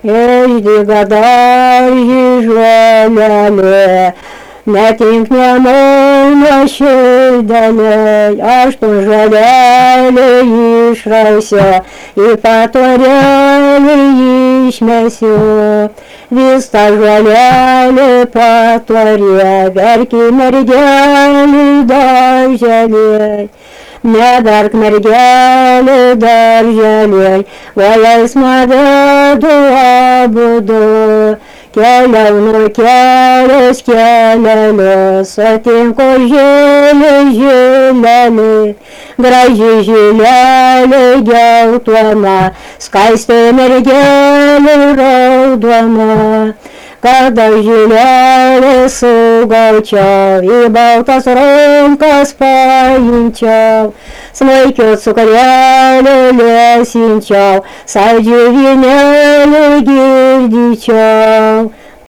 išdyga darži žolelė, netink nemūna širdeliai, aš tu žolelį išraisiu, į patvorėlį išmesiu. Vis ta žolelė patvorė, verki mergelį darželiai. Neverk mergelė darželiai, laisvą vedu abudu. Keliau nuo kelias kelelės, atinku žilį žilelį, graži žilelė geltona, skaistė mergelė raudona. Kada žilelį sugaučiau, į baltas rankas paimčiau, smulkiu cukrelį lesinčiau, saldžiu vynelį girdyčiau.